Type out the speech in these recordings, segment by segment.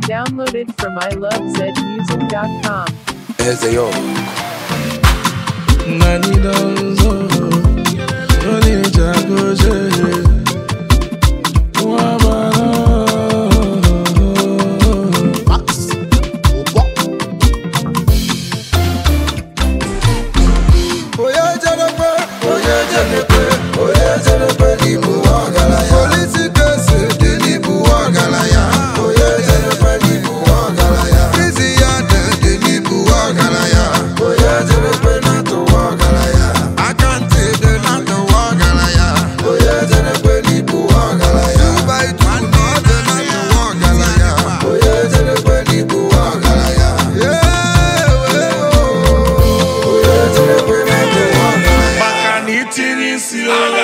Downloaded from ilovezmusic.com. Ezeyo. Nani danzo, yoni jagoje, wabana. Max. Oye jenepe, libu wagalaya. Polisi kese, libu wagalaya. Oye jenepe, libu wagalaya. Busy yade, libu wagalaya. Oye jenepe, nato wagalaya. Akante de nato wagalaya. Oye jenepe, libu wagalaya. Dubai tu no de nato wagalaya. Oye jenepe, libu wagalaya. Oye jenepe, nato wagalaya. Bakani tiri si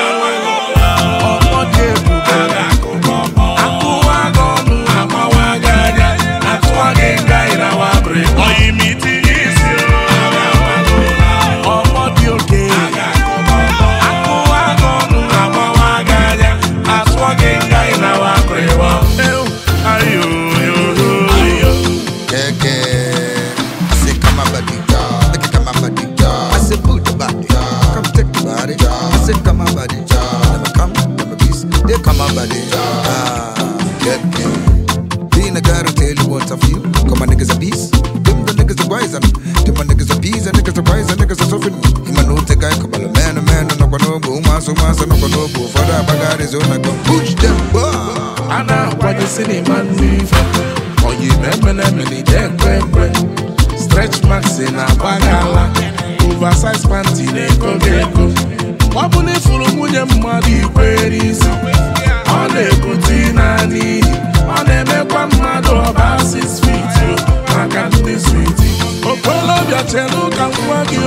ọmọdé bùbá akụwagọnụ amawaganya atụwaghị nga ịrawa bre oyimi tiri si ọmọdé oke akụwagọnụ amawaganya atụwaghị nga ịrawa bre ayo Keke, say come on badija, make it come on badija. I say put the body, come take the body. I say come on badija, never come, never peace. They come on badija. Get me. Being a guy to tell you what I feel. Come on niggas a beast. Them the niggas are wise and them my niggas are peas and niggas are wise and niggas are suffering. Him a no take guy come on a man, no gonna go, so no gonna go. For that bag is on I go push them. Ana wadi sini man viva Oye meni dekwe Stretch max na bagala Oversize panty neko Wabuni furu munye mmadu ikweri isi Ọ na-ebuti na n'ihi Ọ na-emekwa mmadu ọba 6 feet Maka ndị sweetie Okolobịa chelu ka nwa gị